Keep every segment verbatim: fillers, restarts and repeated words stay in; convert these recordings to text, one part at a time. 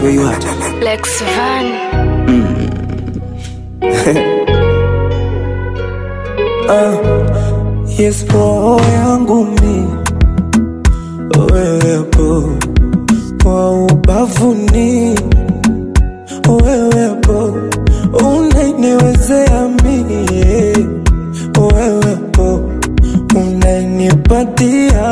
where you at? Lex Van. Mm. uh, yes, roho yangu mi wewepo, kwa ubavuni wewepo, unaniwezea mi wewepo, unanipatia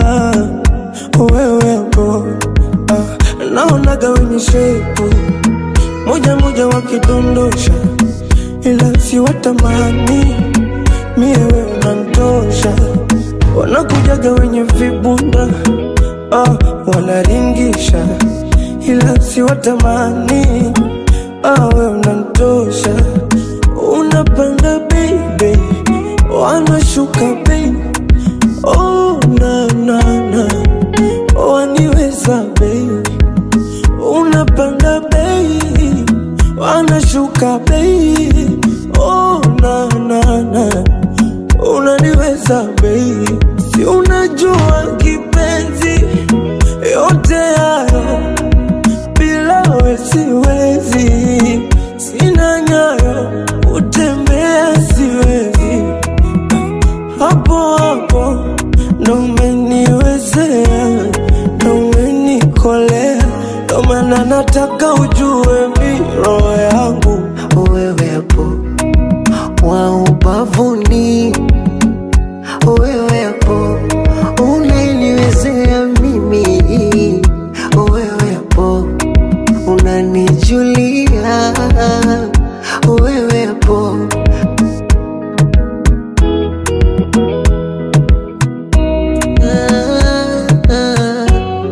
wewepo. ah, naonaga wenye shepu moja moja wakidondosha, ila si watamani mie wewe unantosha. Wanakujaga wenye vibunda, ah, wanaringisha, ila si watamani ah, wewe unantosha. Unapanda baby, wanashuka baby, oh na na na, waniweza baby. Unapanda baby, wanashuka baby, oh na na na, unaniweza baby. Si unajua kipenzi, yote hayo bila wewe siwezi. Sina nyayo, utembea siwezi. Hapo hapo ndo umeniwezea, ndo umenikolea, ndo maana nataka ujue mi roho yangu wewepo, wa ubavuni wewepo, unaniwezea mimi wewepo, unanijulia wewepo. ah, ah,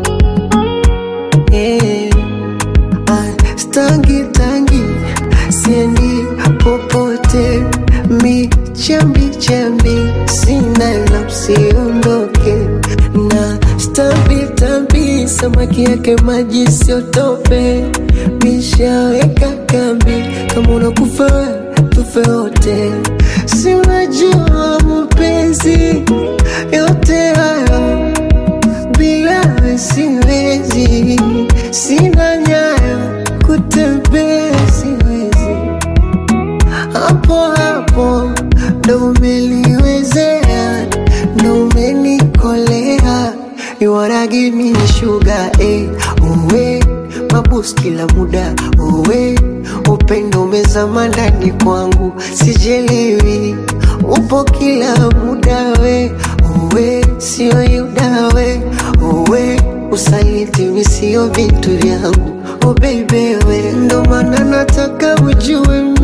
yeah. ah, Stangi tangi siendi popote, mi chambi chambi sina la usiondoke, na stambi tambi samaki yake maji siotope. Mishaweka kambi, kama unakufa wewe tufe wote. Si unajua mapenzi yote hayo bila wewe siwezi. Sina nyayo, kutembea siwezi. Hapo hapo ndo umeniwezea, ndo umenikolea. You wanna give me sugar, eh, uwe mabus kila muda, uwe upendo umezama ndani kwangu, sijelewi upo kila muda, we uwe sio yuda, we uwe usaliti misio vitu vyangu, oh baby we, ndo maana nataka ujue